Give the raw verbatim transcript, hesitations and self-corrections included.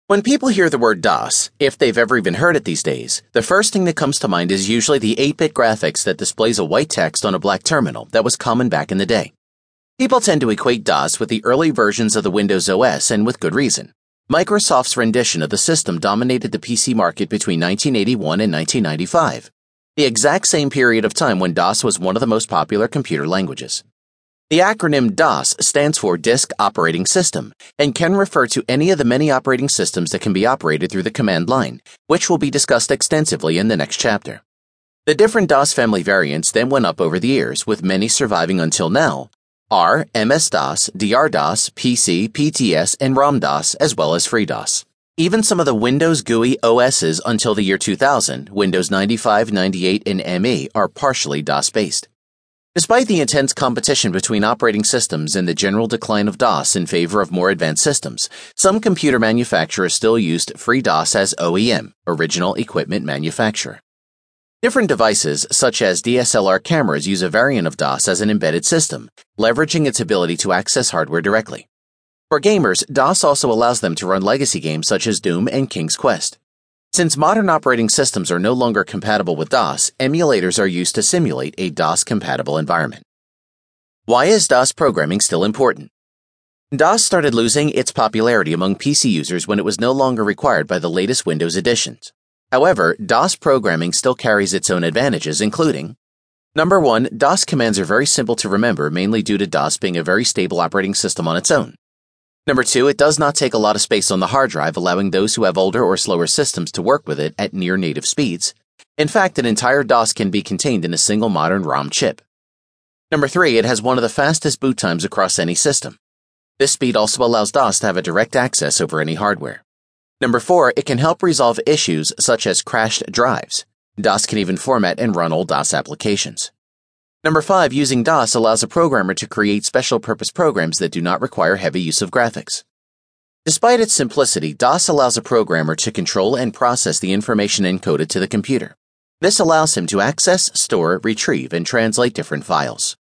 When people hear the word DOS, if they've ever even heard it these days, the first thing that comes to mind is usually the eight-bit graphics that displays a white text on a black terminal that was common back in the day. People tend to equate DOS with the early versions of the Windows O S, and with good reason. Microsoft's rendition of the system dominated the P C market between nineteen eighty-one and nineteen ninety-five, the exact same period of time when DOS was one of the most popular computer languages. The acronym DOS stands for Disk Operating System and can refer to any of the many operating systems that can be operated through the command line, which will be discussed extensively in the next chapter. The different DOS family variants then went up over the years, with many surviving until now: R, M S DOS, D R DOS, P C, P T S, and ROM DOS, as well as FreeDOS. Even some of the Windows G U I O Ss until the year two thousand, Windows ninety-five, ninety-eight, and M E, are partially DOS-based. Despite the intense competition between operating systems and the general decline of DOS in favor of more advanced systems, some computer manufacturers still used FreeDOS as O E M, Original Equipment Manufacturer. Different devices, such as D S L R cameras, use a variant of DOS as an embedded system, leveraging its ability to access hardware directly. For gamers, DOS also allows them to run legacy games such as Doom and King's Quest. Since modern operating systems are no longer compatible with DOS, emulators are used to simulate a DOS-compatible environment. Why is DOS programming still important? DOS started losing its popularity among P C users when it was no longer required by the latest Windows editions. However, DOS programming still carries its own advantages, including: Number one, DOS commands are very simple to remember, mainly due to DOS being a very stable operating system on its own. Number two, it does not take a lot of space on the hard drive, allowing those who have older or slower systems to work with it at near-native speeds. In fact, an entire DOS can be contained in a single modern ROM chip. Number three, it has one of the fastest boot times across any system. This speed also allows DOS to have a direct access over any hardware. Number four, it can help resolve issues such as crashed drives. DOS can even format and run old DOS applications. Number five, using DOS allows a programmer to create special-purpose programs that do not require heavy use of graphics. Despite its simplicity, DOS allows a programmer to control and process the information encoded to the computer. This allows him to access, store, retrieve, and translate different files.